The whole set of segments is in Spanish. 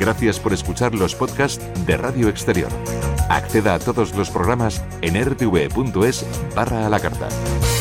Gracias por escuchar los podcasts de Radio Exterior. Acceda a todos los programas en rtv.es/a la carta.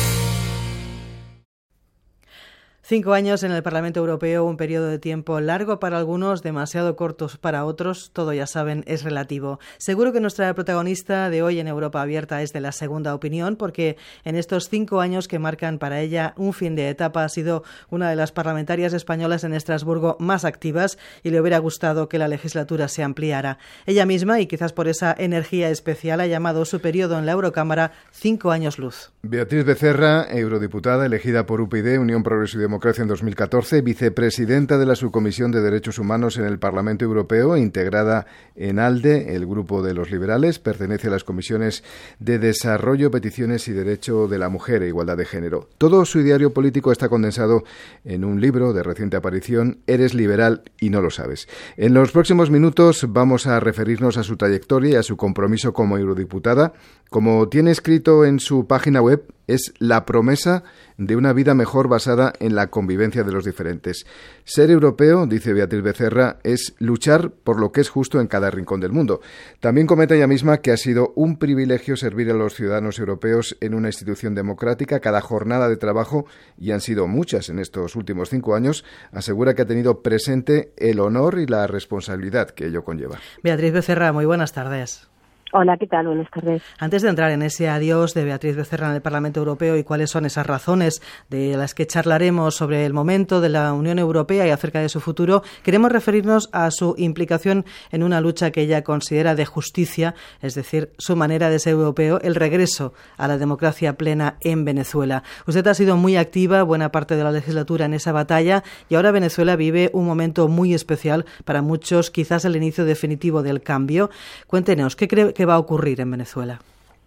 5 años en el Parlamento Europeo, un periodo de tiempo largo para algunos, demasiado cortos para otros, todo ya saben, es relativo. Seguro que nuestra protagonista de hoy en Europa Abierta es de la segunda opinión, porque en estos 5 años que marcan para ella un fin de etapa ha sido una de las parlamentarias españolas en Estrasburgo más activas y le hubiera gustado que la legislatura se ampliara. Ella misma, y quizás por esa energía especial, ha llamado su periodo en la Eurocámara 5 años luz. Beatriz Becerra, eurodiputada elegida por UPyD, Unión Progreso y Democracia en 2014, vicepresidenta de la Subcomisión de Derechos Humanos en el Parlamento Europeo, integrada en ALDE, el grupo de los liberales, pertenece a las comisiones de Desarrollo, Peticiones y Derecho de la Mujer e Igualdad de Género. Todo su ideario político está condensado en un libro de reciente aparición, Eres liberal y no lo sabes. En los próximos minutos vamos a referirnos a su trayectoria y a su compromiso como eurodiputada. Como tiene escrito en su página web, es la promesa de una vida mejor basada en la convivencia de los diferentes. Ser europeo, dice Beatriz Becerra, es luchar por lo que es justo en cada rincón del mundo. También comenta ella misma que ha sido un privilegio servir a los ciudadanos europeos en una institución democrática cada jornada de trabajo, y han sido muchas en estos últimos 5 años. Asegura que ha tenido presente el honor y la responsabilidad que ello conlleva. Beatriz Becerra, muy buenas tardes. Hola, ¿qué tal? Buenas tardes. Antes de entrar en ese adiós de Beatriz Becerra en el Parlamento Europeo y cuáles son esas razones de las que charlaremos sobre el momento de la Unión Europea y acerca de su futuro, queremos referirnos a su implicación en una lucha que ella considera de justicia, es decir, su manera de ser europeo, el regreso a la democracia plena en Venezuela. Usted ha sido muy activa buena parte de la legislatura en esa batalla y ahora Venezuela vive un momento muy especial, para muchos quizás el inicio definitivo del cambio. Cuéntenos, ¿qué cree que va a ocurrir en Venezuela?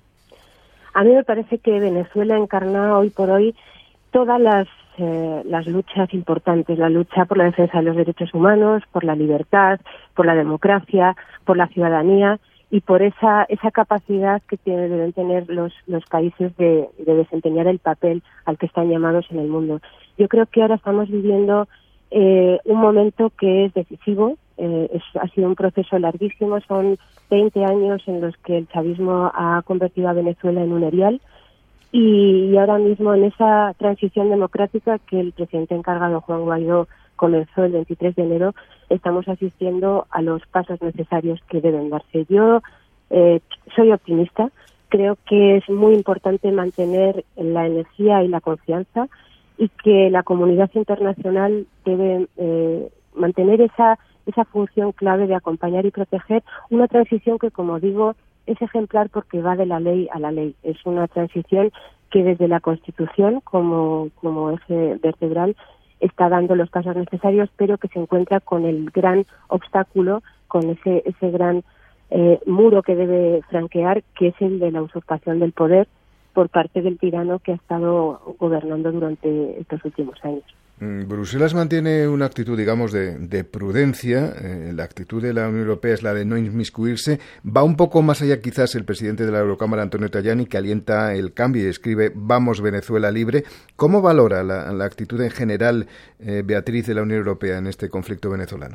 A mí me parece que Venezuela encarna hoy por hoy todas las luchas importantes, la lucha por la defensa de los derechos humanos, por la libertad, por la democracia, por la ciudadanía y por esa capacidad que deben tener los países de desempeñar el papel al que están llamados en el mundo. Yo creo que ahora estamos viviendo un momento que es decisivo. Ha sido un proceso larguísimo, son 20 años en los que el chavismo ha convertido a Venezuela en un erial y ahora mismo en esa transición democrática que el presidente encargado Juan Guaidó comenzó el 23 de enero, estamos asistiendo a los pasos necesarios que deben darse. Yo soy optimista, creo que es muy importante mantener la energía y la confianza y que la comunidad internacional debe mantener esa función clave de acompañar y proteger una transición que, como digo, es ejemplar porque va de la ley a la ley. Es una transición que desde la Constitución, como eje vertebral, está dando los pasos necesarios, pero que se encuentra con el gran obstáculo, con ese gran muro que debe franquear, que es el de la usurpación del poder por parte del tirano que ha estado gobernando durante estos últimos años. Bruselas mantiene una actitud, digamos, de prudencia. La actitud de la Unión Europea es la de no inmiscuirse. Va un poco más allá, quizás, el presidente de la Eurocámara, Antonio Tajani, que alienta el cambio y escribe «Vamos Venezuela libre». ¿Cómo valora la actitud en general, Beatriz, de la Unión Europea en este conflicto venezolano?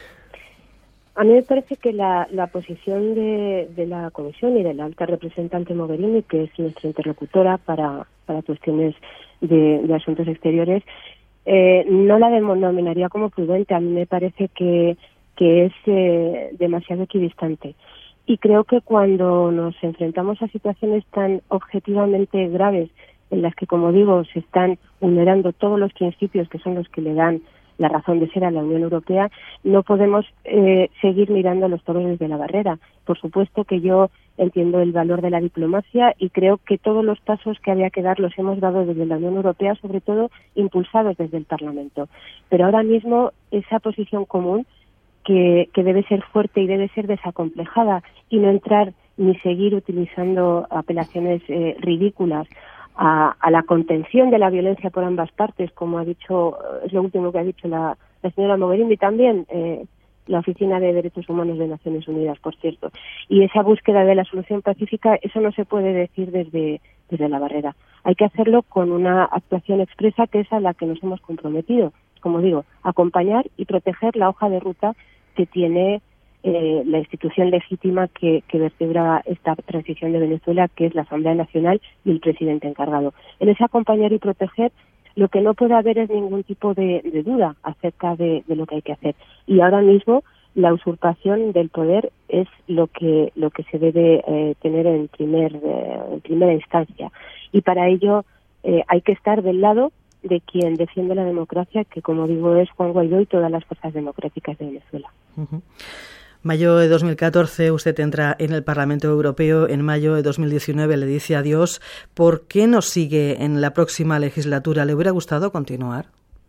A mí me parece que la posición de la Comisión y de la alta representante Mogherini, que es nuestra interlocutora para cuestiones de asuntos exteriores, no la denominaría como prudente. A mí me parece que es demasiado equidistante. Y creo que cuando nos enfrentamos a situaciones tan objetivamente graves, en las que, como digo, se están vulnerando todos los principios que son los que le dan la razón de ser a la Unión Europea, no podemos seguir mirando a los toros desde la barrera. Por supuesto que yo entiendo el valor de la diplomacia y creo que todos los pasos que había que dar los hemos dado desde la Unión Europea, sobre todo impulsados desde el Parlamento. Pero ahora mismo esa posición común que debe ser fuerte y debe ser desacomplejada y no entrar ni seguir utilizando apelaciones ridículas a la contención de la violencia por ambas partes, como ha dicho, es lo último que ha dicho la señora Mogherini, también la Oficina de Derechos Humanos de Naciones Unidas, por cierto. Y esa búsqueda de la solución pacífica, eso no se puede decir desde la barrera. Hay que hacerlo con una actuación expresa que es a la que nos hemos comprometido. Como digo, acompañar y proteger la hoja de ruta que tiene la institución legítima que vertebra esta transición de Venezuela, que es la Asamblea Nacional y el presidente encargado. En ese acompañar y proteger, lo que no puede haber es ningún tipo de duda acerca de lo que hay que hacer. Y ahora mismo la usurpación del poder es lo que se debe tener en primera instancia. Y para ello hay que estar del lado de quien defiende la democracia, que, como digo, es Juan Guaidó y todas las fuerzas democráticas de Venezuela. Uh-huh. Mayo de 2014 usted entra en el Parlamento Europeo. En mayo de 2019 le dice adiós. ¿Por qué no sigue en la próxima legislatura? ¿Le hubiera gustado continuar?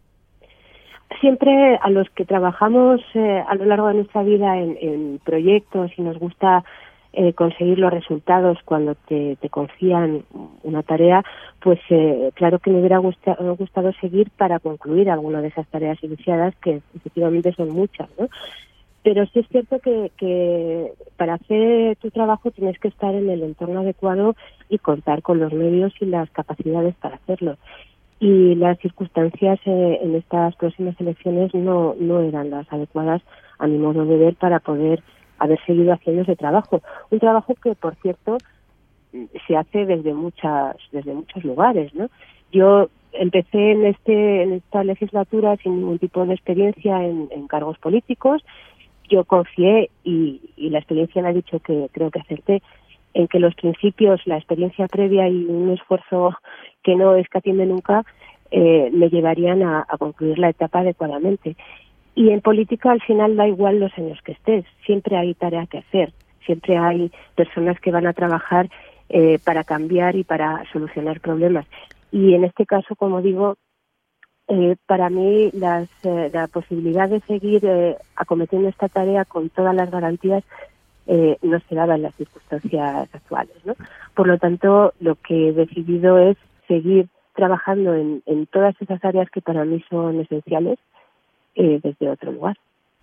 Siempre a los que trabajamos a lo largo de nuestra vida en proyectos y nos gusta conseguir los resultados cuando te confían una tarea, pues claro que me hubiera gustado seguir para concluir alguna de esas tareas iniciadas, que efectivamente son muchas, ¿no? Pero sí es cierto que para hacer tu trabajo tienes que estar en el entorno adecuado y contar con los medios y las capacidades para hacerlo. Y las circunstancias en estas próximas elecciones no eran las adecuadas, a mi modo de ver, para poder haber seguido haciendo ese trabajo. Un trabajo que, por cierto, se hace desde muchos lugares, ¿no? Yo empecé en esta legislatura sin ningún tipo de experiencia en cargos políticos. Yo confié, y la experiencia me ha dicho que creo que acerté, en que los principios, la experiencia previa y un esfuerzo que no escatimé nunca me llevarían a concluir la etapa adecuadamente. Y en política, al final, da igual los años que estés, siempre hay tarea que hacer, siempre hay personas que van a trabajar para cambiar y para solucionar problemas. Y en este caso, como digo, para mí la posibilidad de seguir acometiendo esta tarea con todas las garantías no se daba en las circunstancias actuales, ¿no? Por lo tanto, lo que he decidido es seguir trabajando en todas esas áreas que para mí son esenciales desde otro lugar.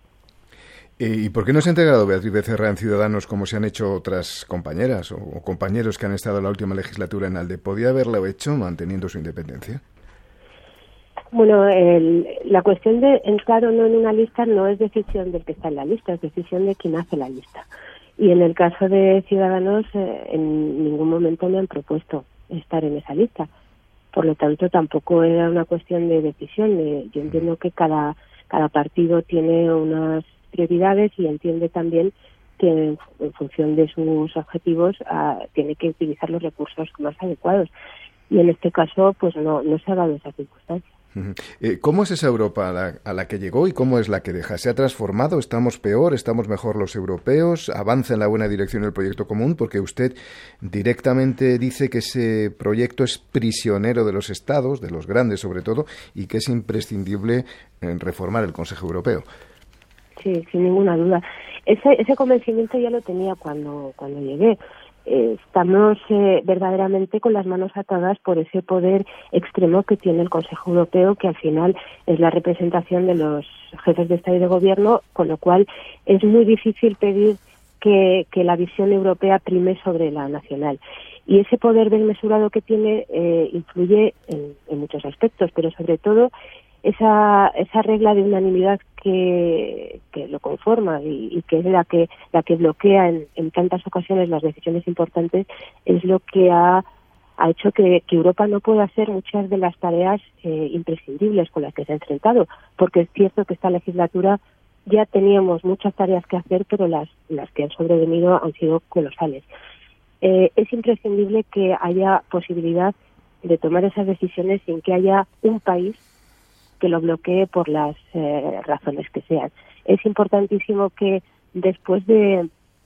¿Y por qué no se ha integrado Beatriz Becerra en Ciudadanos como se han hecho otras compañeras o compañeros que han estado en la última legislatura en ALDE? ¿Podía haberlo hecho manteniendo su independencia? Bueno, la cuestión de entrar o no en una lista no es decisión del que está en la lista, es decisión de quien hace la lista. Y en el caso de Ciudadanos, en ningún momento me han propuesto estar en esa lista. Por lo tanto, tampoco era una cuestión de decisión. Yo entiendo que cada partido tiene unas prioridades y entiende también que en función de sus objetivos tiene que utilizar los recursos más adecuados. Y en este caso, pues no se ha dado esa circunstancia. ¿Cómo es esa Europa a la que llegó y cómo es la que deja? ¿Se ha transformado? ¿Estamos peor? ¿Estamos mejor los europeos? ¿Avanza en la buena dirección el proyecto común? Porque usted directamente dice que ese proyecto es prisionero de los Estados, de los grandes sobre todo, y que es imprescindible reformar el Consejo Europeo. Sí, sin ninguna duda. Ese convencimiento ya lo tenía cuando llegué. Estamos verdaderamente con las manos atadas por ese poder extremo que tiene el Consejo Europeo, que al final es la representación de los jefes de Estado y de Gobierno, con lo cual es muy difícil pedir que la visión europea prime sobre la nacional. Y ese poder desmesurado que tiene influye en muchos aspectos, pero sobre todo esa regla de unanimidad que lo conforma y que es la que bloquea en tantas ocasiones las decisiones importantes, es lo que ha hecho que Europa no pueda hacer muchas de las tareas imprescindibles con las que se ha enfrentado, porque es cierto que esta legislatura ya teníamos muchas tareas que hacer, pero las que han sobrevenido han sido colosales. Es imprescindible que haya posibilidad de tomar esas decisiones sin que haya un país que lo bloquee por las razones que sean. Es importantísimo que después de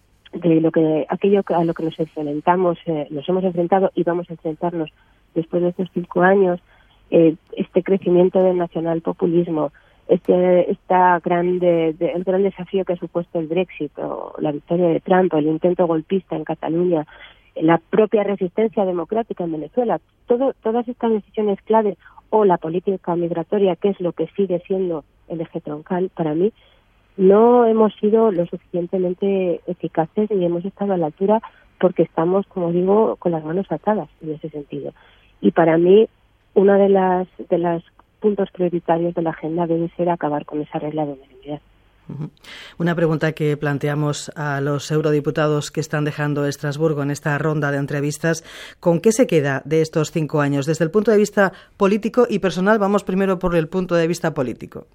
aquello a lo que nos hemos enfrentado y vamos a enfrentarnos después de estos 5 años, este crecimiento del nacionalpopulismo, el gran desafío que ha supuesto el Brexit o la victoria de Trump o el intento golpista en Cataluña, la propia resistencia democrática en Venezuela, todas estas decisiones clave, o la política migratoria, que es lo que sigue siendo el eje troncal para mí, no hemos sido lo suficientemente eficaces ni hemos estado a la altura, porque estamos, como digo, con las manos atadas en ese sentido. Y para mí, una de las puntos prioritarios de la agenda debe ser acabar con esa regla de unanimidad. Una pregunta que planteamos a los eurodiputados que están dejando Estrasburgo en esta ronda de entrevistas. ¿Con qué se queda de estos 5 años? Desde el punto de vista político y personal, vamos primero por el punto de vista político.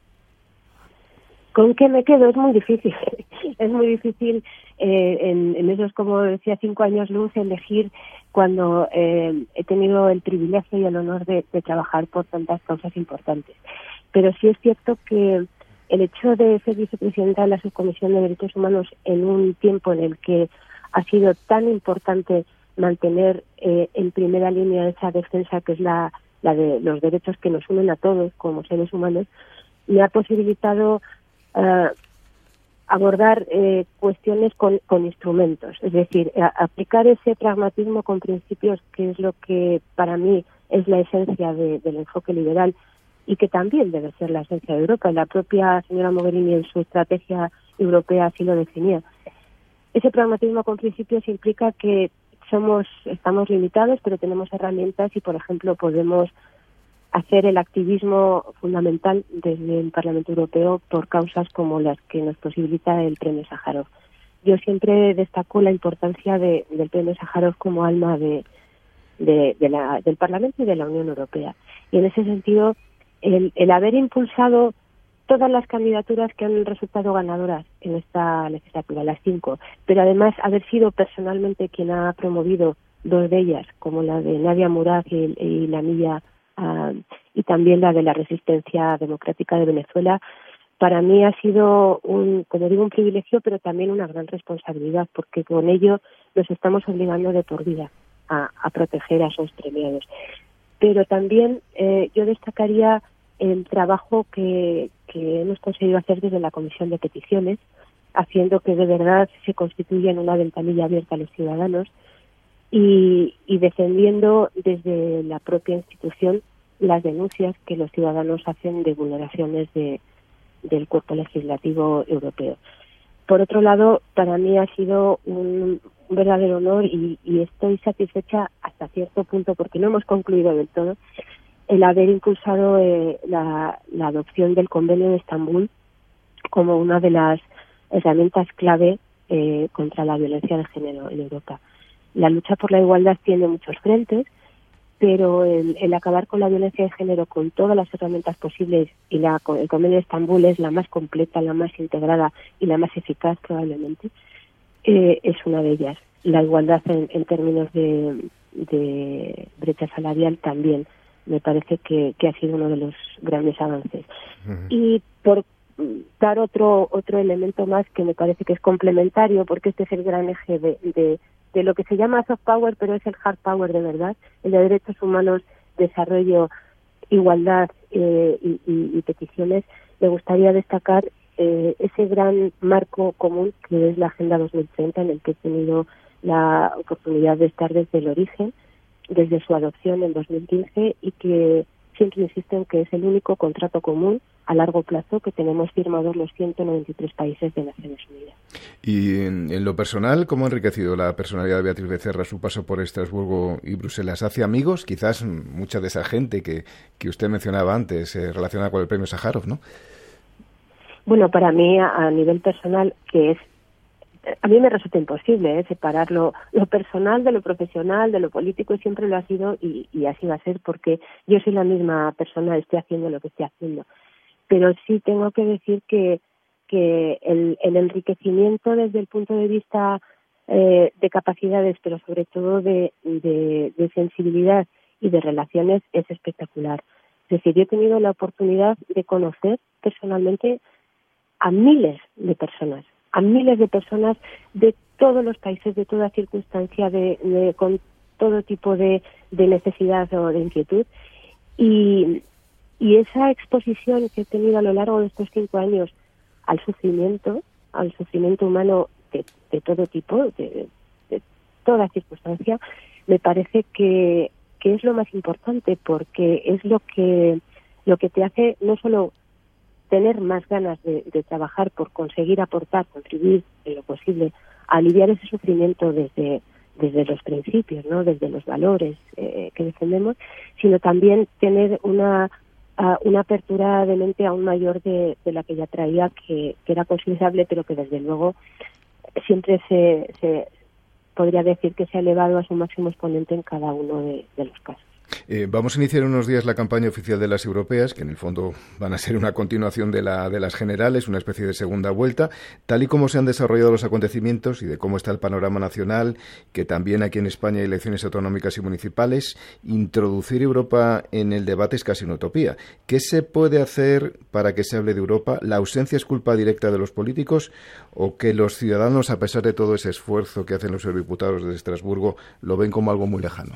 ¿Con qué me quedo? Es muy difícil. Es muy difícil en esos, como decía, 5 años luz, elegir cuando he tenido el privilegio y el honor de trabajar por tantas causas importantes. Pero sí es cierto que el hecho de ser vicepresidenta de la Subcomisión de Derechos Humanos en un tiempo en el que ha sido tan importante mantener en primera línea esa defensa que es la de los derechos que nos unen a todos como seres humanos, me ha posibilitado abordar cuestiones con instrumentos, es decir, aplicar ese pragmatismo con principios, que es lo que para mí es la esencia del enfoque liberal y que también debe ser la esencia de Europa. La propia señora Mogherini en su estrategia europea así lo definía. Ese pragmatismo con principios implica que estamos limitados, pero tenemos herramientas y, por ejemplo, podemos hacer el activismo fundamental desde el Parlamento Europeo por causas como las que nos posibilita el Premio Sájarov. Yo siempre destaco la importancia del Premio Sájarov como alma del Parlamento y de la Unión Europea. Y en ese sentido, el haber impulsado todas las candidaturas que han resultado ganadoras en esta legislatura, las 5, pero además haber sido personalmente quien ha promovido 2 de ellas, como la de Nadia Murad y la mía, y también la de la Resistencia Democrática de Venezuela, para mí ha sido un privilegio, pero también una gran responsabilidad, porque con ello nos estamos obligando de por vida a proteger a esos premiados. Pero también yo destacaría el trabajo que hemos conseguido hacer desde la Comisión de Peticiones, haciendo que de verdad se constituya en una ventanilla abierta a los ciudadanos y defendiendo desde la propia institución las denuncias que los ciudadanos hacen de vulneraciones del cuerpo legislativo europeo. Por otro lado, para mí ha sido un verdadero honor y estoy satisfecha hasta cierto punto, porque no hemos concluido del todo, el haber impulsado la adopción del Convenio de Estambul como una de las herramientas clave contra la violencia de género en Europa. La lucha por la igualdad tiene muchos frentes, pero el acabar con la violencia de género con todas las herramientas posibles, y el Convenio de Estambul es la más completa, la más integrada y la más eficaz probablemente, es una de ellas. La igualdad en términos de brecha salarial también me parece que ha sido uno de los grandes avances. Uh-huh. Y por dar otro elemento más que me parece que es complementario, porque este es el gran eje de lo que se llama soft power, pero es el hard power de verdad, el de derechos humanos, desarrollo, igualdad y peticiones. Me gustaría destacar ese gran marco común que es la Agenda 2030, en el que he tenido la oportunidad de estar desde el origen, desde su adopción en 2015, y que siempre insisto en que es el único contrato común a largo plazo que tenemos firmados los 193 países de Naciones Unidas. Y en lo personal, ¿cómo ha enriquecido la personalidad de Beatriz Becerra su paso por Estrasburgo y Bruselas? ¿Hace amigos? Quizás mucha de esa gente que usted mencionaba antes relacionada con el Premio Sájarov, ¿no? Bueno, para mí, a nivel personal, a mí me resulta imposible separar lo personal de lo profesional, de lo político, y siempre lo ha sido y así va a ser, porque yo soy la misma persona, estoy haciendo lo que estoy haciendo. Pero sí tengo que decir que el enriquecimiento desde el punto de vista de capacidades, pero sobre todo de sensibilidad y de relaciones, es espectacular. Es decir, yo he tenido la oportunidad de conocer personalmente a miles de personas de todos los países, de toda circunstancia, con todo tipo de necesidad o de inquietud. Y esa exposición que he tenido a lo largo de estos 5 años al sufrimiento humano de todo tipo, de toda circunstancia, me parece que es lo más importante, porque es lo que te hace no solo tener más ganas de trabajar por conseguir aportar, contribuir en lo posible a aliviar ese sufrimiento desde los principios, ¿no? Desde los valores que defendemos, sino también tener una una apertura de mente aún mayor de la que ya traía, que era considerable, pero que desde luego siempre se podría decir que se ha elevado a su máximo exponente en cada uno de los casos. Vamos a iniciar unos días la campaña oficial de las europeas, que en el fondo van a ser una continuación de las generales, una especie de segunda vuelta. Tal y como se han desarrollado los acontecimientos y de cómo está el panorama nacional, que también aquí en España hay elecciones autonómicas y municipales, introducir Europa en el debate es casi una utopía. ¿Qué se puede hacer para que se hable de Europa? ¿La ausencia es culpa directa de los políticos o que los ciudadanos, a pesar de todo ese esfuerzo que hacen los eurodiputados de Estrasburgo, lo ven como algo muy lejano?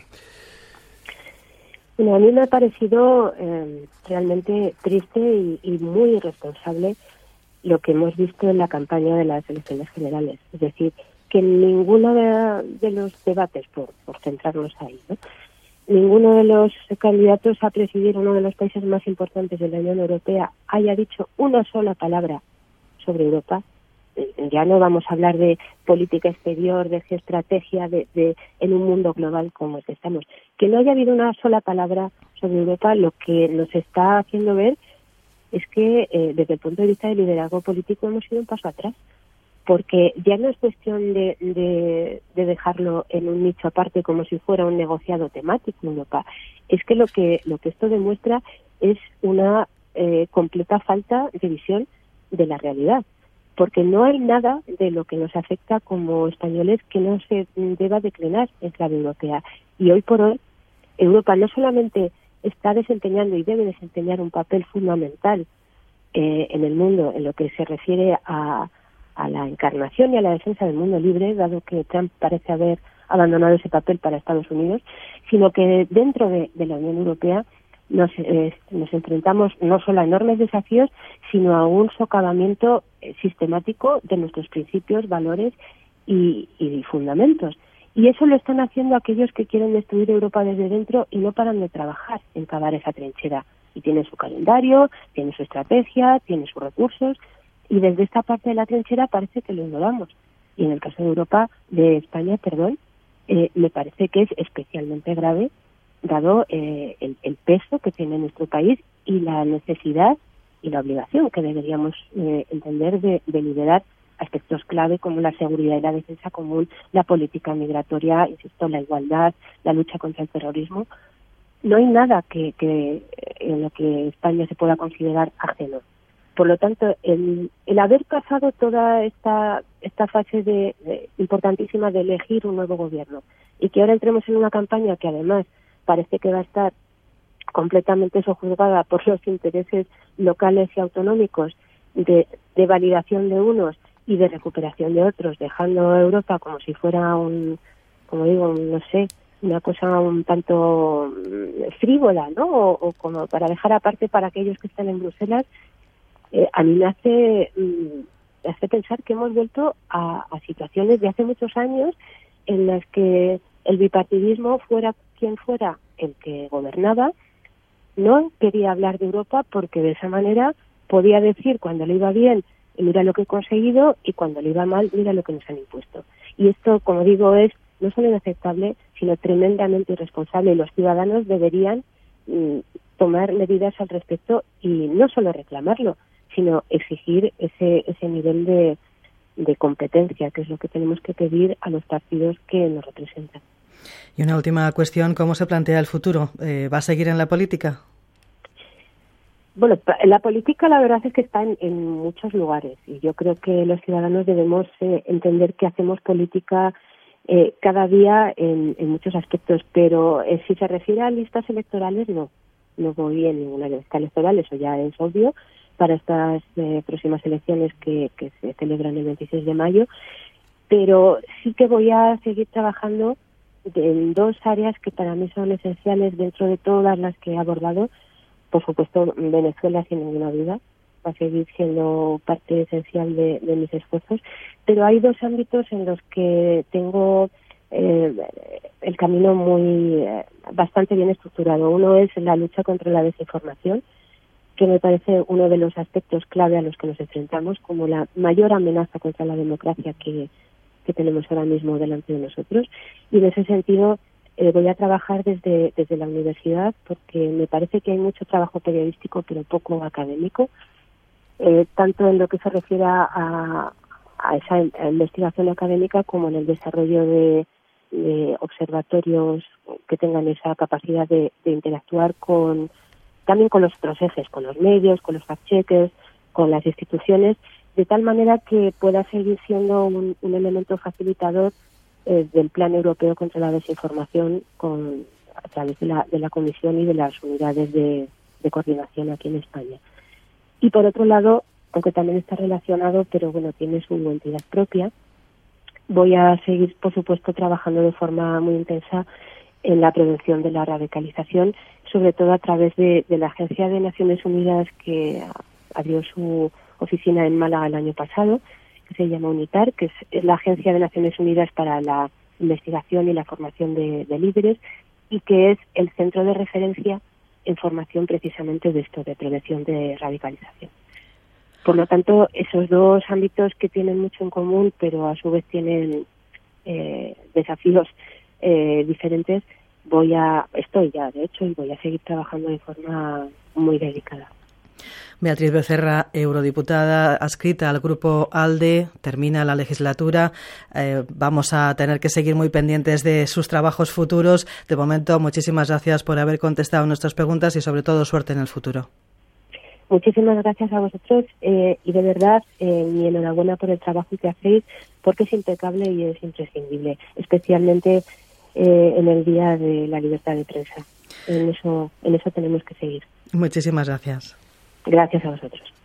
Bueno, a mí me ha parecido realmente triste y muy irresponsable lo que hemos visto en la campaña de las elecciones generales. Es decir, que en ninguno de los debates, por centrarnos ahí, ¿no?, ninguno de los candidatos a presidir uno de los países más importantes de la Unión Europea haya dicho una sola palabra sobre Europa. Ya no vamos a hablar de política exterior, de geoestrategia, en un mundo global como el que estamos. Que no haya habido una sola palabra sobre Europa, lo que nos está haciendo ver es que desde el punto de vista del liderazgo político hemos ido un paso atrás. Porque ya no es cuestión de dejarlo en un nicho aparte como si fuera un negociado temático en Europa. Es que lo que esto demuestra es una completa falta de visión de la realidad. Porque no hay nada de lo que nos afecta como españoles que no se deba declinar en clave europea. Y hoy por hoy, Europa no solamente está desempeñando y debe desempeñar un papel fundamental en el mundo en lo que se refiere a la encarnación y a la defensa del mundo libre, dado que Trump parece haber abandonado ese papel para Estados Unidos, sino que dentro de la Unión Europea nos enfrentamos no solo a enormes desafíos, sino a un socavamiento sistemático de nuestros principios, valores y fundamentos. Y eso lo están haciendo aquellos que quieren destruir Europa desde dentro y no paran de trabajar en cavar esa trinchera. Y tienen su calendario, tienen su estrategia, tienen sus recursos, y desde esta parte de la trinchera parece que lo ignoramos. Y en el caso de Europa, de España, me parece que es especialmente grave, dado el peso que tiene nuestro país y la necesidad y la obligación que deberíamos entender de liderar aspectos clave como la seguridad y la defensa común, la política migratoria, insisto, la igualdad, la lucha contra el terrorismo. No hay nada que en lo que España se pueda considerar ajeno. Por lo tanto, el haber pasado toda esta fase importantísima de elegir un nuevo gobierno y que ahora entremos en una campaña que además parece que va a estar completamente sojuzgada por los intereses locales y autonómicos de validación de unos y de recuperación de otros, dejando a Europa como si fuera una cosa un tanto frívola, ¿no? O como para dejar aparte para aquellos que están en Bruselas. A mí me hace pensar que hemos vuelto a situaciones de hace muchos años en las que el bipartidismo, fuera quien fuera el que gobernaba, no quería hablar de Europa porque de esa manera podía decir cuando le iba bien, mira lo que he conseguido, y cuando le iba mal, mira lo que nos han impuesto. Y esto, como digo, es no solo inaceptable, sino tremendamente irresponsable, y los ciudadanos deberían tomar medidas al respecto y no solo reclamarlo, sino exigir ese nivel de competencia, que es lo que tenemos que pedir a los partidos que nos representan. Y una última cuestión, ¿cómo se plantea el futuro? ¿Va a seguir en la política? Bueno, la política la verdad es que está en muchos lugares, y yo creo que los ciudadanos debemos entender que hacemos política cada día en muchos aspectos, pero si se refiere a listas electorales, no voy en ninguna lista electoral, eso ya es obvio, para estas próximas elecciones que se celebran el 26 de mayo, pero sí que voy a seguir trabajando en dos áreas que para mí son esenciales dentro de todas las que he abordado. Por supuesto, Venezuela, sin ninguna duda, va a seguir siendo parte esencial de mis esfuerzos, pero hay dos ámbitos en los que tengo el camino bastante bien estructurado. Uno es la lucha contra la desinformación, que me parece uno de los aspectos clave a los que nos enfrentamos como la mayor amenaza contra la democracia que tenemos ahora mismo delante de nosotros. Y en ese sentido Voy a trabajar desde la universidad porque me parece que hay mucho trabajo periodístico pero poco académico, tanto en lo que se refiere a esa investigación académica como en el desarrollo de observatorios que tengan esa capacidad de interactuar también con los otros ejes, con los medios, con los fact-checkers, con las instituciones, de tal manera que pueda seguir siendo un elemento facilitador del Plan Europeo contra la Desinformación a través de la Comisión y de las unidades de coordinación aquí en España. Y por otro lado, aunque también está relacionado, pero bueno, tiene su entidad propia, voy a seguir, por supuesto, trabajando de forma muy intensa en la prevención de la radicalización, sobre todo a través de la Agencia de Naciones Unidas que abrió su oficina en Málaga el año pasado, que se llama UNITAR, que es la Agencia de Naciones Unidas para la Investigación y la Formación de líderes, y que es el centro de referencia en formación precisamente de esto, de prevención de radicalización. Por lo tanto, esos dos ámbitos que tienen mucho en común, pero a su vez tienen desafíos diferentes, estoy ya, de hecho, y voy a seguir trabajando de forma muy dedicada. Beatriz Becerra, eurodiputada adscrita al Grupo ALDE, termina la legislatura. Vamos a tener que seguir muy pendientes de sus trabajos futuros. De momento, muchísimas gracias por haber contestado nuestras preguntas y, sobre todo, suerte en el futuro. Muchísimas gracias a vosotros y de verdad mi enhorabuena por el trabajo que hacéis, porque es impecable y es imprescindible, especialmente en el Día de la Libertad de Prensa. En eso tenemos que seguir. Muchísimas gracias. Gracias a vosotros.